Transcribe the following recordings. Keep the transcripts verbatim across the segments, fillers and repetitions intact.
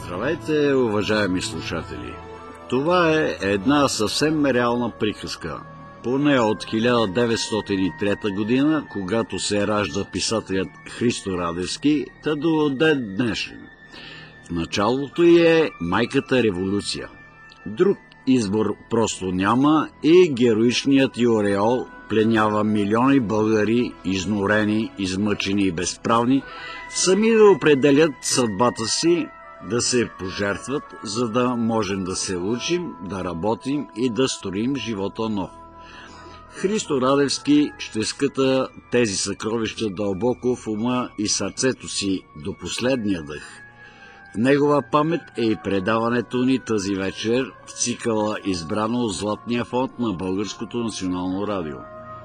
Здравейте, уважаеми слушатели! Това е една съвсем реална приказка, поне от хиляда деветстотин и трета година, когато се ражда писателят Христо Радевски, та до ден днешен. В началото й е майката революция. Друг избор просто няма и героичният й ореол пленява милиони българи, изнурени, измъчени и безправни, сами да определят съдбата си, да се пожертват, за да можем да се учим, да работим и да строим живота нов. Христо Радевски ще скъта тези съкровища дълбоко в ума и сърцето си до последния дъх. В негова памет е и предаването ни тази вечер в цикъла, избрано от Златния фонд на Българското национално радио.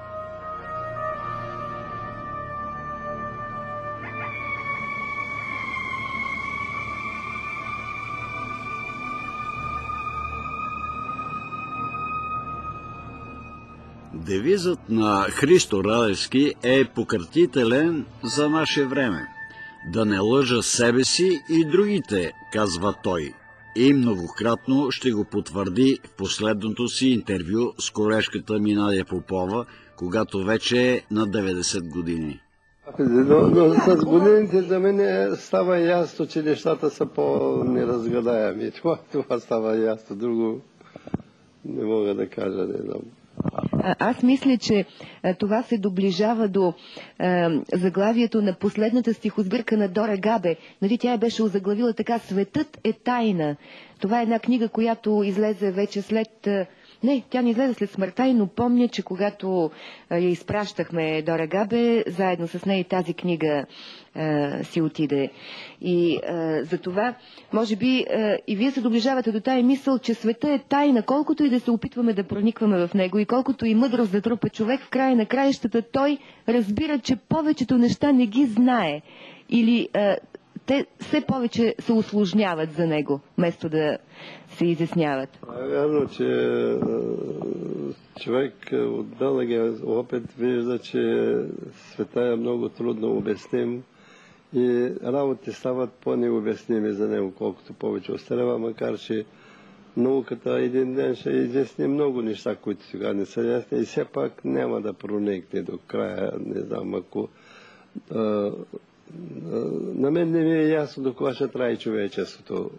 Девизът на Христо Радевски е пократителен за наше време. Да не лъжа себе си и другите, казва той. И многократно ще го потвърди в последното си интервю с колежката ми Надя Попова, когато вече е на деветдесет години. Но, но с годините за мен става ясно, че нещата са по-неразгадаеми. Това, това става ясно. Друго не мога да кажа, не знам. Аз мисля, че това се доближава до е, заглавието на последната стихосбирка на Дора Габе. Нали, тя беше озаглавила така: "Светът е тайна". Това е една книга, която излезе вече след... Не, тя не излезе след смъртта, но помня, че когато я изпращахме Дора Габе, заедно с нея и тази книга а, си отиде. И а, за това, може би, а, и вие се доближавате до тая мисъл, че света е тайна, колкото и да се опитваме да проникваме в него и колкото и мъдрост да трупа човек, в края на краищата той разбира, че повечето неща не ги знае. Или а, те все повече се усложняват за него, вместо да се изясняват. Вярно, че човек от дългия опит вижда, че света е много трудно обясним и работи стават по-необясними за него, колкото повече остарява, макар че науката един ден ще изясни много неща, които сега не са ясни и все пак няма да проникне до края, не знам, ако... А, а, на мен не ми е ясно до кога ще трае човечеството.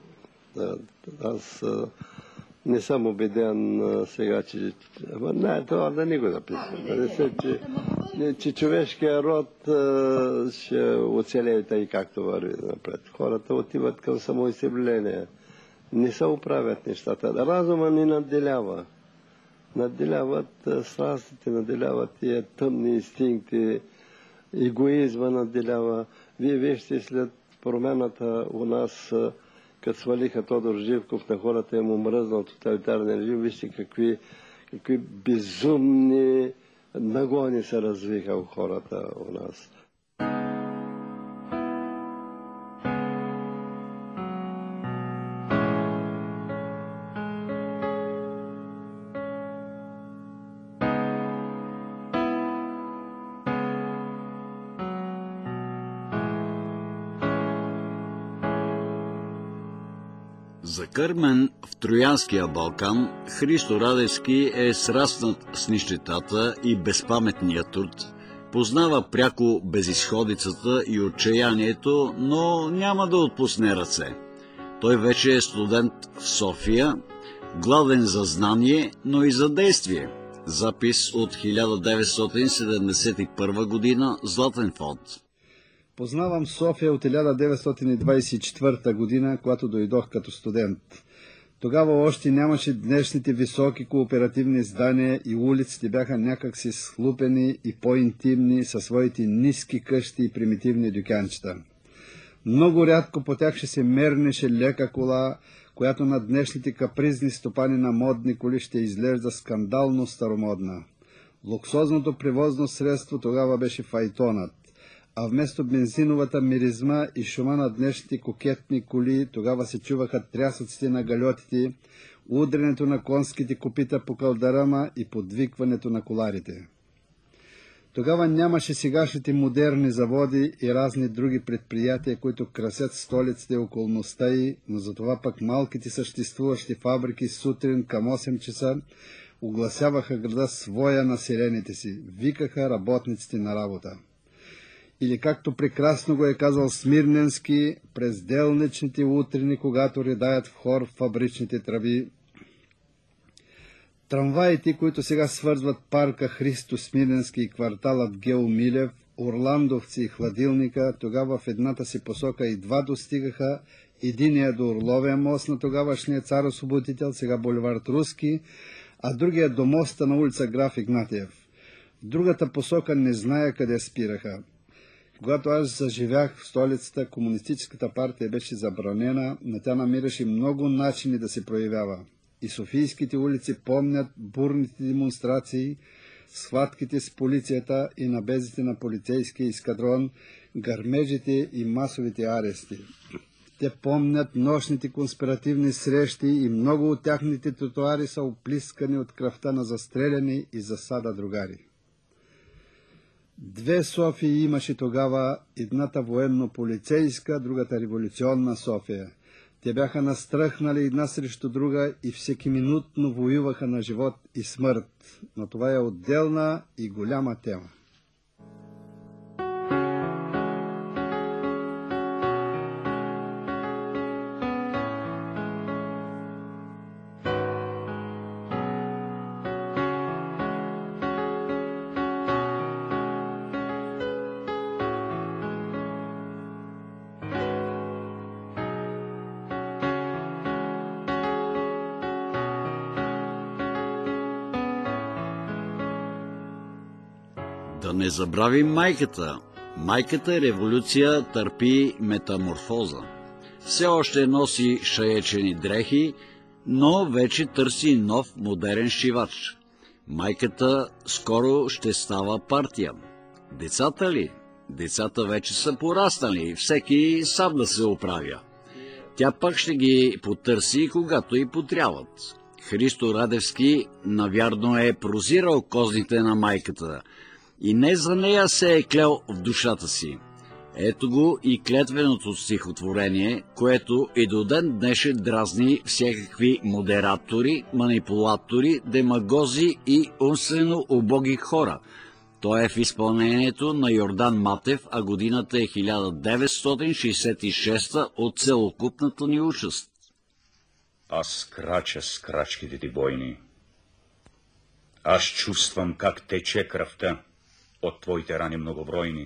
Аз а, не съм убеден а, сега, че... Ама не, това да не го записвам. Да се, че, не, че човешкия род а, ще оцелее тъй както върви напред. Хората отиват към самоизявление. Не се оправят нещата. Разума ни надделява. Надделяват а, страстите, надделяват тия тъмни инстинкти, егоизма надделява. Вие вижте след промената у нас, като свалиха Тодор Живков, на хората им омръзнал тоталитарен режим, вижте какви, какви безумни нагони се развиха у хората у нас. Закърмен в Троянския Балкан, Христо Радевски е сраснат с нищетата и безпаметния труд. Познава пряко безизходицата и отчаянието, но няма да отпусне ръце. Той вече е студент в София, гладен за знание, но и за действие. Запис от хиляда деветстотин седемдесет и първа година, Златен фонд. Познавам София от хиляда деветстотин двадесет и четвърта година, когато дойдох като студент. Тогава още нямаше днешните високи кооперативни здания и улиците бяха някакси схлупени и по-интимни със своите ниски къщи и примитивни дюканчета. Много рядко по тях ще се мернеше лека кола, която на днешните капризни стопани на модни коли ще изглежда скандално старомодна. Луксозното превозно средство тогава беше файтонът, а вместо бензиновата миризма и шума на днешните кокетни коли, тогава се чуваха трясъците на галетите, удрянето на конските копита по кълдарама и подвикването на коларите. Тогава нямаше сегашните модерни заводи и разни други предприятия, които красят столицата и околността й, но затова пък малките съществуващи фабрики сутрин към осем часа огласяваха града своя населените си, викаха работниците на работа. Или както прекрасно го е казал Смирненски, през делничните утрини, когато ридаят в хор фабричните тръби, трамваите, които сега свързват парка Христо Смирненски и кварталът Гео Милев, Орландовци и Хладилника, тогава в едната си посока и два достигаха, единия до Орловия мост на тогавашния цар-освободител, сега булевард Руски, а другия до моста на улица Граф Игнатиев. В другата посока не зная къде спираха. Когато аз заживях в столицата, комунистическата партия беше забранена, но тя намираше много начини да се проявява. И софийските улици помнят бурните демонстрации, схватките с полицията и набезите на полицейския ескадрон, гърмежите и масовите арести. Те помнят нощните конспиративни срещи и много от тяхните тротуари са оплискани от кръвта на застреляни и засада другари. Две Софии имаше тогава, едната военно-полицейска, другата революционна София. Те бяха настръхнали една срещу друга и всеки минутно воюваха на живот и смърт, но това е отделна и голяма тема. Да не забравим майката. Майката революция търпи метаморфоза. Все още носи шаечени дрехи, но вече търси нов модерен шивач. Майката скоро ще става партия. Децата ли? Децата вече са пораснали, всеки сам да се оправя. Тя пък ще ги потърси, когато и потрябват. Христо Радевски навярно е прозирал козните на майката и не за нея се е клел в душата си. Ето го и клетвеното стихотворение, което и до ден днешен дразни всякакви модератори, манипулатори, демагози и умствено убоги хора. То е в изпълнението на Йордан Матев, а годината е хиляда деветстотин шейсет и шеста от целокупната ни участ. Аз крача с крачките ти бойни. Аз чувствам как тече кръвта от твоите рани многобройни.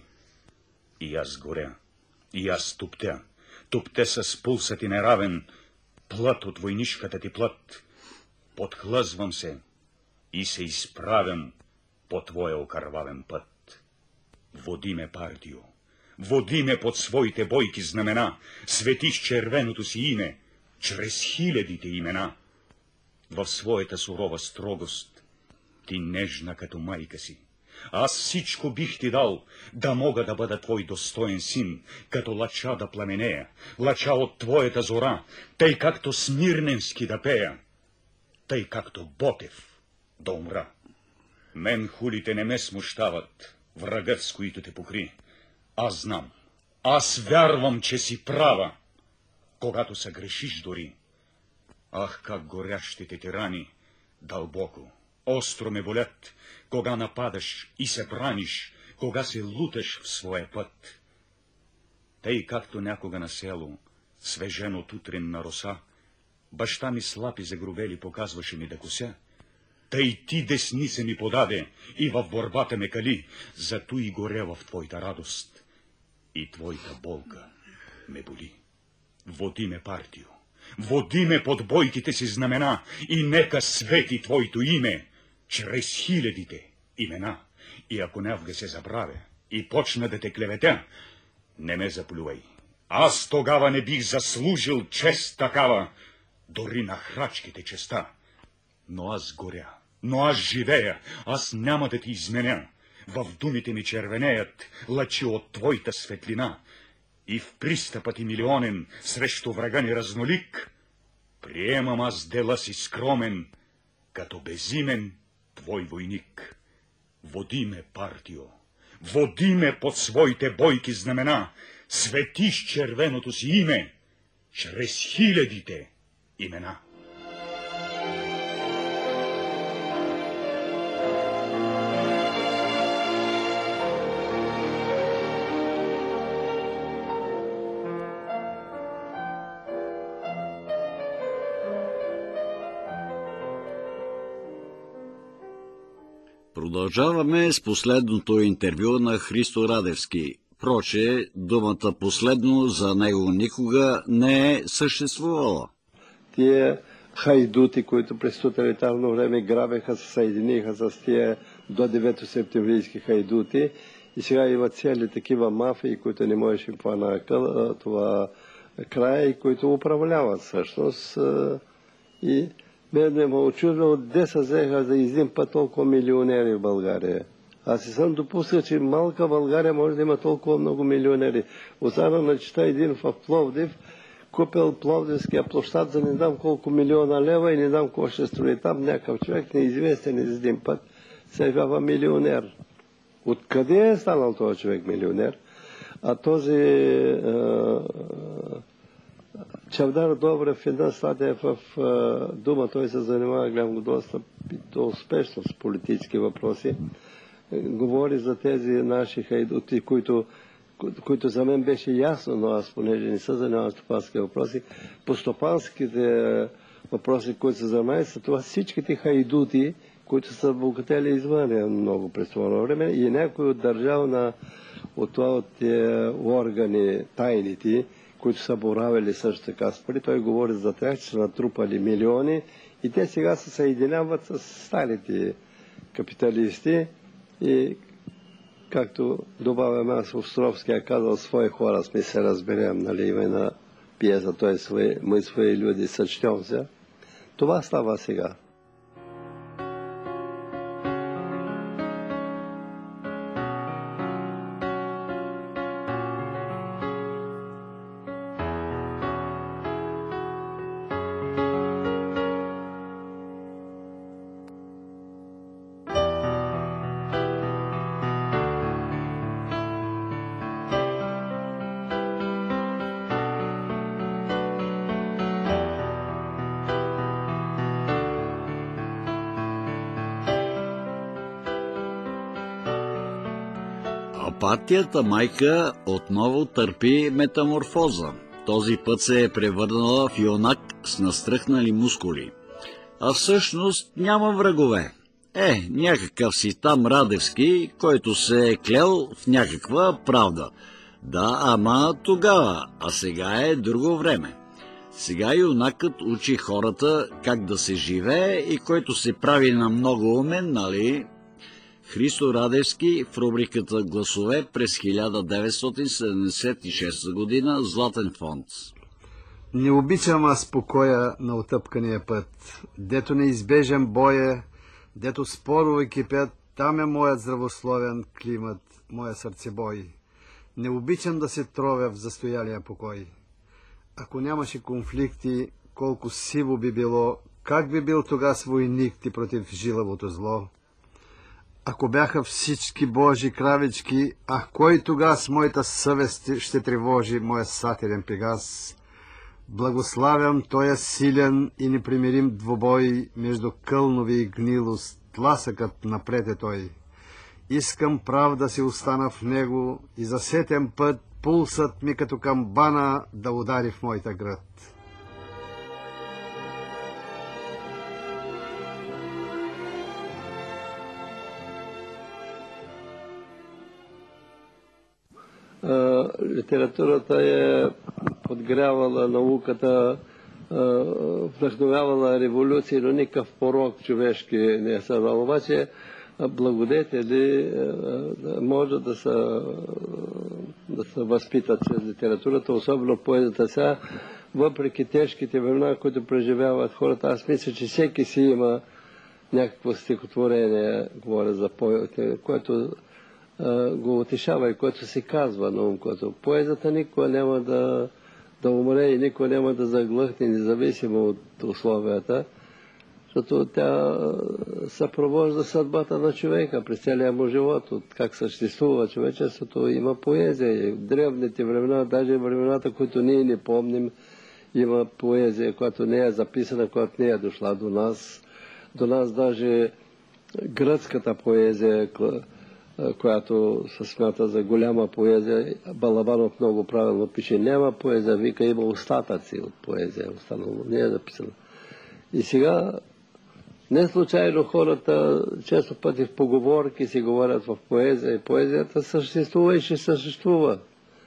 И аз горя, и аз туптя, туптя с пулсът и неравен, плът от войнишката ти плът. Подхлъзвам се и се изправям по твоя окървавен път. Води ме, партио, води ме под своите бойки знамена, свети с червеното си име, чрез хилядите имена. В своята сурова строгост ти нежна като майка си. Аз всичко бих ти дал, да мога да бъда твой достоен син, като лъча да пламенея, лъча от твоята зора, тъй както Смирненски да пея, тъй както Ботев да умра. Мен хулите не ме смущават, врагът, с които те покри. Аз знам, аз вярвам, че си права, когато се грешиш дори. Ах, как горящите ти рани дълбоко, остро ме болят, кога нападаш и се браниш, кога се луташ в своя път. Тъй както някога на село, свежен от утрин на роса, баща ми слаб и загрубели показваше ми да кося, тъй ти десница ми подаде и в борбата ме кали, зато и горя в твоята радост. И твоята болка ме боли. Води ме, партио, води ме под бойките си знамена и нека свети твоето име чрез хилядите имена. И ако някога се забравя и почна да те клеветя, не ме заплювай. Аз тогава не бих заслужил чест такава, дори на храчките честа. Но аз горя, но аз живея, аз няма да ти изменя. В думите ми червенеят лъчи от твоята светлина. И в пристъпът и милионен срещу врага ни разнолик, приемам аз дела си скромен, като безимен твой войник. Води ме, партио, води ме под своите бойки знамена, свети с червеното си име, чрез хилядите имена. Продължаваме с последното интервю на Христо Радевски. Проче, думата последно за него никога не е съществувала. Тие хайдути, които през тоталитарно време грабеха, се съединиха с тия до девето септемврийски хайдути и сега има цели такива мафии, които не можеш им плана това края и които управляват всъщност. И мен ме очудва, отде се взеха за един път толкова милионери в България. Аз си съм допускал, че малка България може да има толкова много милионери. Отзада начита един в Пловдив, купил Пловдивския площад за не знам колко милиона лева и не знам какво ще строи там. Някакъв човек неизвестен из един път се явява милионер. Откъде е станал този човек милионер? А този Чавдар Добрев, една статия в Дума, той се занимава гледам доста успешно с политически въпроси. Говори за тези наши хайдути, които, които за мен беше ясно, но аз, понеже не се занимавам с стопански въпроси, по стопанските въпроси, които се занимават, са това всичките хайдути, които са богатели извън много през това време и някой от държавна от това от тези органи, тайните, които са боравили също така с пари. Той говори за тях, че са натрупали милиони и те сега се съединяват с старите капиталисти и както добавяме аз Островския казал, свои хора сме се разберем, нали, има на пиеса, той свои, мы свои люди съчтемся. Това става сега. Партията майка отново търпи метаморфоза. Този път се е превърнала в юнак с настръхнали мускули. А всъщност няма врагове. Е, някакъв си там Радевски, който се е клел в някаква правда. Да, ама тогава, а сега е друго време. Сега юнакът учи хората как да се живее и който се прави на много умен, нали? Христо Радевски в рубриката Гласове през хиляда деветстотин седемдесет и шеста година, Златен фонд. Не обичам аз покоя на отъпкания път, дето неизбежен боя, дето спорове кипят, там е моят здравословен климат, моя сърцебой. Не обичам да се тровя в застоялия покой. Ако нямаше конфликти, колко сиво би било, как би бил тогас войник ти против жилавото зло? Ако бяха всички Божи кравички, а кой тогас моята съвест ще тревожи моя сатирен пегас? Благославям тоя силен и непримирим двобой между кълнови и гнилост, тласъкът напред е той. Искам прав да си остана в него и за сетен път пулсът ми като камбана да удари в моята град. Литературата е подгрявала науката, вдъхновявала революции, но никакъв порок човешки не е създал. Обаче благодетели може да се, да се възпитат чрез литературата, особено поезията сега, въпреки тежките времена, които преживяват хората. Аз мисля, че всеки си има някакво стихотворение, говоря за поезите, което го утешава и което се казва на ум, което поезията никога няма да, да умре и никога няма да заглъхне, независимо от условията. защото тя съпровожда съдбата на човека през целия му живот, от как съществува човечеството, има поезия. В древните времена, даже времената, които ние не помним, има поезия, която не е записана, която не е дошла до нас. До нас даже гръцката поезия, която се смята за голяма поезия, Балабанов много правилно пише, няма поезия, вика, има остатъци от поезия, останало не е записано. И сега не случайно хората често пъти в поговорки си говорят в поезия и поезията съществува и ще съществува.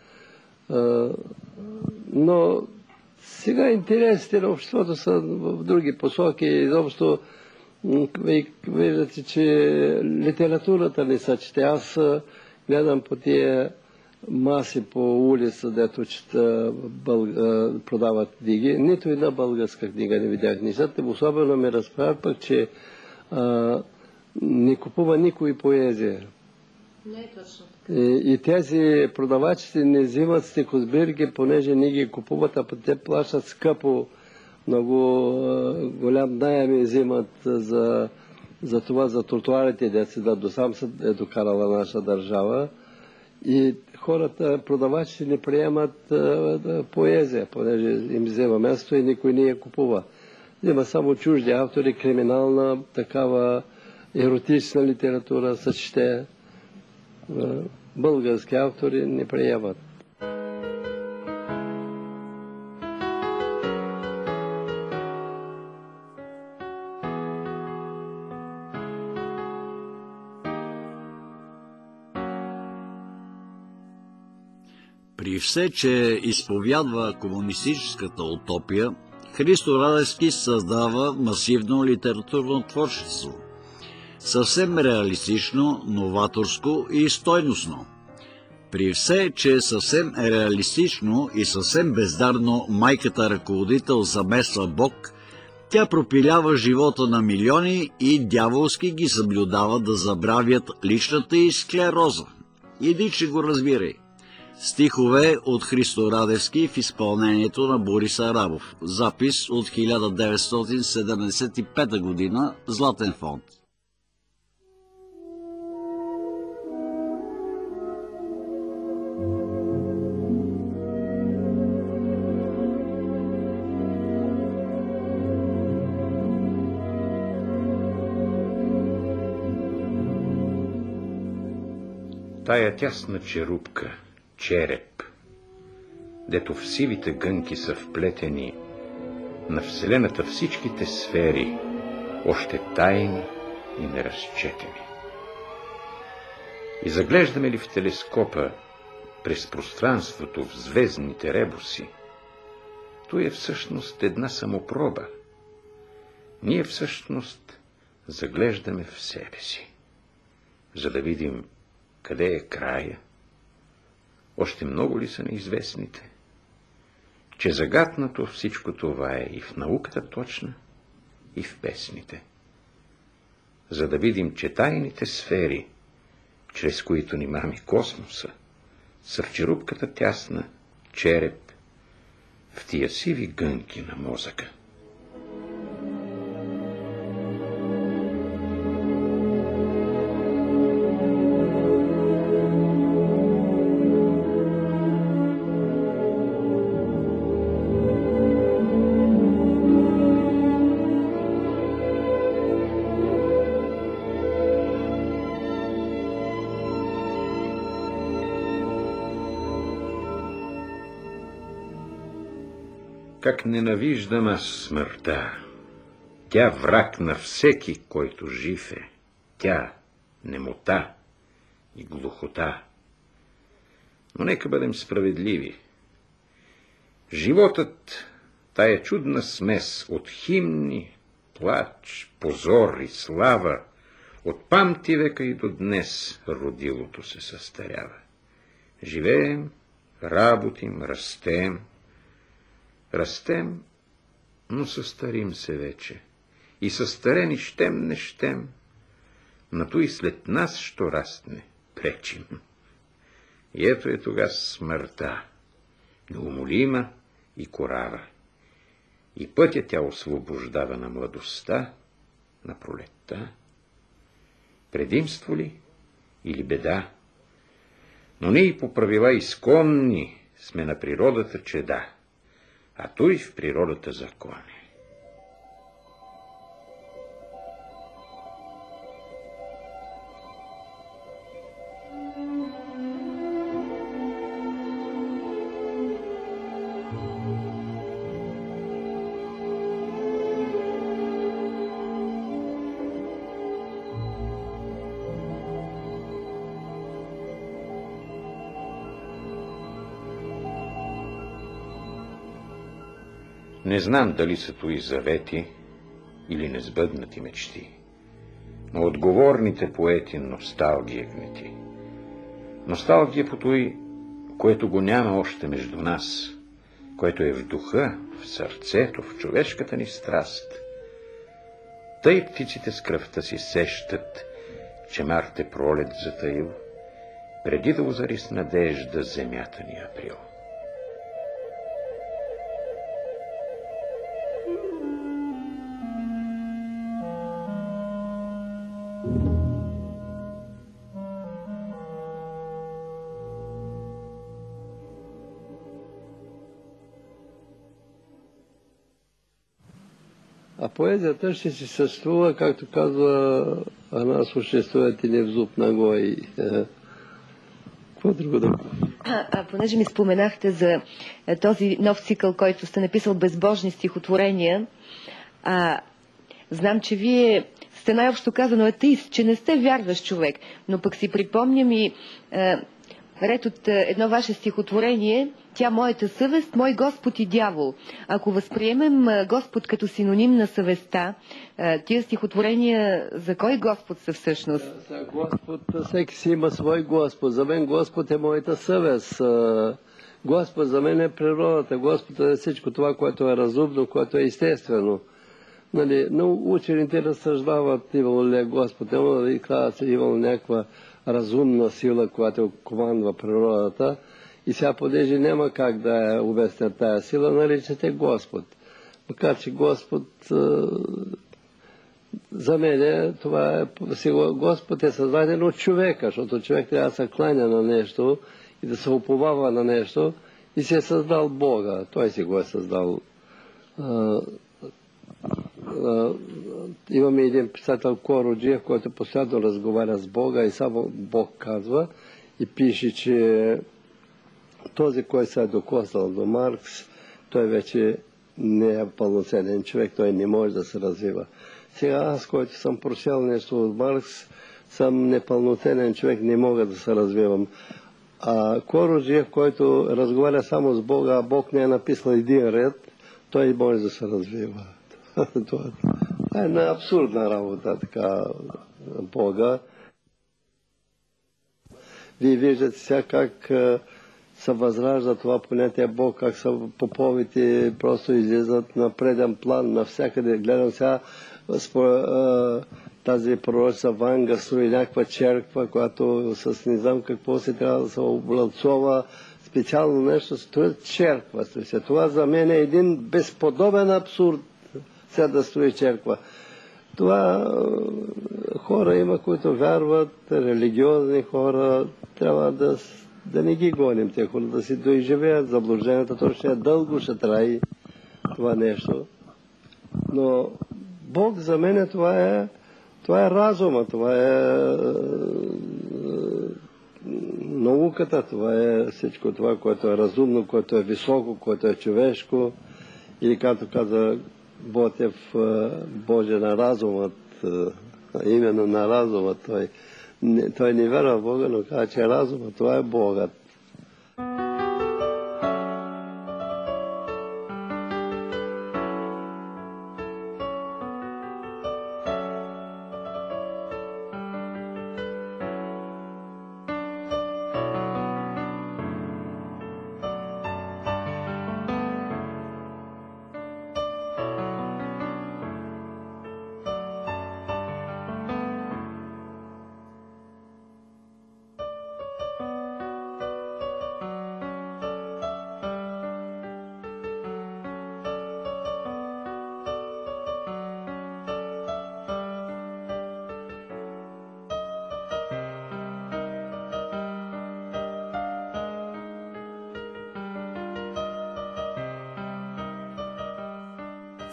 Но сега интересите на обществото са в други посоки. Изобщо виждате, че литературата не се чете. Аз гледам по тия маси по улица, дето чета, бъл... продават книги. Нито една българска книга не видях. Нещата особено ме разправя пък, че а, не купува никой поезия. Не е точно така. И, и тези продавачите не взимат стихосбирки, понеже не ги купуват, а те плащат скъпо. Много а, голям наем взимат за, за това, за тротуарите, деца, да досам се е докарала наша държава. И хората, продавачите не приемат а, поезия, понеже им взема място и никой не я купува. Има само чужди автори, криминална, такава еротична литература се чете. Български автори не приемат. При все, че изповядва комунистическата утопия, Христо Радевски създава масивно литературно творчество. Съвсем реалистично, новаторско и стойностно. При все, че е съвсем реалистично и съвсем бездарно майката ръководител замества Бог, тя пропилява живота на милиони и дяволски ги съблюдава да забравят личната и склероза. Иди, че го разбирай. Стихове от Христо Радевски в изпълнението на Борис Арабов. Запис от хиляда деветстотин седемдесет и пета година, Златен фонд. Тая тясна черупка, череп, дето в сивите гънки са вплетени на Вселената всичките сфери, още тайни и неразчетени. И заглеждаме ли в телескопа през пространството в звездните ребуси, то е всъщност една самопроба. Ние всъщност заглеждаме в себе си, за да видим къде е края. Още много ли са неизвестните? Че загатнато всичко това е и в науката точна, и в песните. За да видим, че тайните сфери, чрез които ни мами космоса, са в черупката тясна, череп, в тия сиви гънки на мозъка. Как ненавиждам аз смъртта. Тя враг на всеки, който жив е. Тя немота и глухота. Но нека бъдем справедливи. Животът, тая чудна смес от химни, плач, позор и слава, от памти века и до днес родилото се състарява. Живеем, работим, растем, Растем, но състарим се вече. И състарени щем не щем, на то и след нас, що растне, пречим. И ето е тога смъртта, неумолима и корава. И пътя тя освобождава на младостта на пролетта? Предимство ли или беда? Но ние по правила изконни сме на природата чеда, а той в природата закони. Не знам дали са твои завети или несбъднати мечти, но отговорните поети носталгия гнети. Носталгия по той, което го няма още между нас, което е в духа, в сърцето, в човешката ни страст. Тъй птиците с кръвта си сещат, че Марте пролет затаил, преди да озари с надежда земята ни април. А поезията ще си съществува, както казва една съществуват и не в зуб ногой. Какво друго да... А, а понеже ми споменахте за а, този нов цикъл, който сте написал безбожни стихотворения, а, знам, че вие сте най-общо казано атеист, че не сте вярващ човек, но пък си припомням и а, ред от едно ваше стихотворение: тя моята съвест, мой Господ и дявол. Ако възприемем Господ като синоним на съвестта, тия стихотворения за кой Господ са всъщност? За Господ, всеки си има свой Господ. За мен Господ е моята съвест. Господ за мен е природата. Господ е всичко това, което е разумно, което е естествено. Нали, но учените разсъждават, имало ли е Господ, имало ли казват, имало някаква разумна сила, която командва природата. И сега, понеже няма как да я обяснят тая сила, наричате Господ. Макар че Господ, за мен това е, Господ е създаден от човека, защото човек трябва да се кланя на нещо и да се уповава на нещо и си е създал Бога. Той си го е създал. Имаме един писател Короджиев, който постоянно разговаря с Бога и само Бог казва и пише, че този, който се е докоснал до Маркс, той вече не е пълноценен човек, той не може да се развива. Сега аз, който съм прочел нещо от Маркс, съм непълноценен човек, не мога да се развивам. А Короджиев, който разговаря само с Бога, а Бог не е написал един ред, той може да се развива. Това е една абсурдна работа, така, Бога. Вие виждате сега как се възражда това понятие Бог, как са поповите просто излизат на преден план, навсякъде. Гледам сега тази пророчица Ванга строи някаква черква, която с не знам какво се трябва да се облацова, специално нещо, строят черква. Това за мен е един безподобен абсурд, сега да строи черква. Това хора има, които вярват, религиозни хора, трябва да, да не ги гоним те хора, да си доизживеят заблужденията, то ще е дълго, ще трае това нещо. Но Бог за мен това е, това е разума, това е науката, това е всичко това, което е разумно, което е високо, което е човешко. Или както каза Ботев, Боже на разумът, именно на разумът. Той, той не вярва в Бога, но казва, че разумът, това е Богът.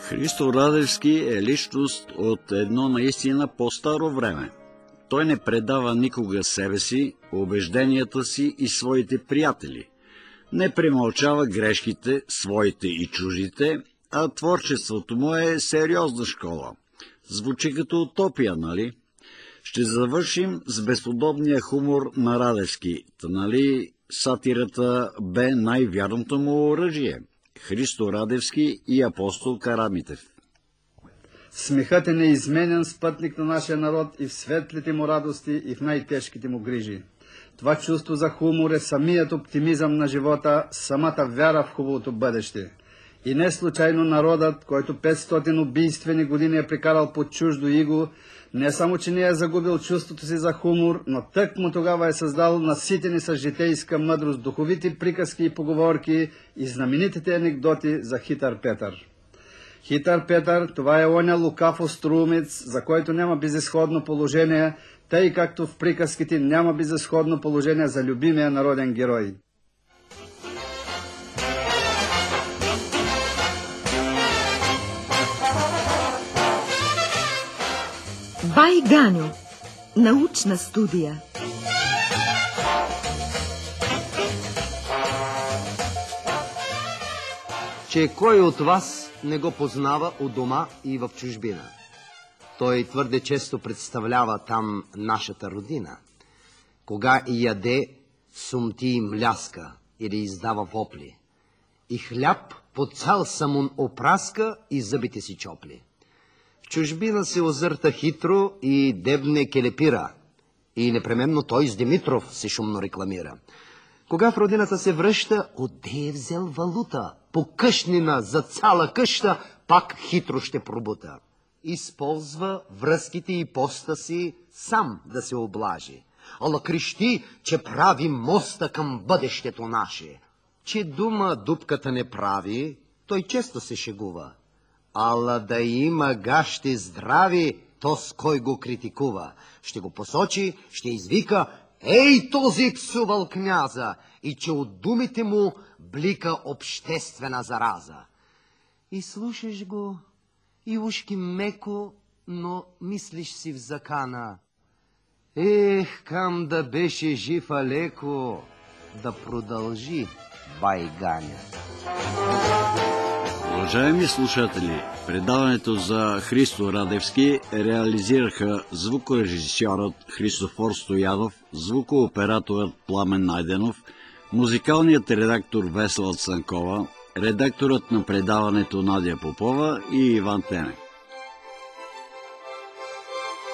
Христо Радевски е личност от едно наистина по-старо време. Той не предава никога себе си, убежденията си и своите приятели. Не премълчава грешките, своите и чужите, а творчеството му е сериозна школа. Звучи като утопия, нали? Ще завършим с безподобния хумор на Радевски, та нали сатирата бе най-вярното му оръжие. Христо Радевски и апостол Карамитев. Смехът е неизменен спътник на нашия народ и в светлите му радости, и в най-тежките му грижи. Това чувство за хумор е самият оптимизъм на живота, самата вяра в хубавото бъдеще. И не случайно народът, който петстотин убийствени години е прекарал под чуждо иго, не само, че не е загубил чувството си за хумор, но тъкмо тогава е създал наситени с житейска мъдрост духовити приказки и поговорки и знаменитите анекдоти за Хитър Петър. Хитър Петър, това е оня лукав остроумец, за който няма безизходно положение, тъй както в приказките няма безизходно положение за любимия народен герой. Бай Ганьо. Научна студия. Че кой от вас не го познава у дома и в чужбина? Той твърде често представлява там нашата родина. Кога и яде, сумти и мляска или издава вопли. И хляб по цял самун опраска и зъбите си чопли. В чужбина се озърта хитро и дебне келепира. И непременно той с Димитров се шумно рекламира. Кога в родината се връща, отде е взел валута? По къщнина за цяла къща пак хитро ще пробута. Използва връзките и поста си сам да се облажи. Ала крещи, че прави моста към бъдещето наше. Че дума дупката не прави, той често се шегува. Ала да има гащи здрави, то с кой го критикува. Ще го посочи, ще извика: ей, този псувал княза! И че от думите му блика обществена зараза. И слушаш го, и ушки меко, но мислиш си в закана: ех, кам да беше жив алеко, да продължи Бай Ганя. Уважаеми слушатели, предаването за Христо Радевски реализираха звукорежисьорът Христофор Стоянов, звукооператорът Пламен Найденов, музикалният редактор Весела Цанкова, редакторът на предаването Надя Попова и Иван Тенев.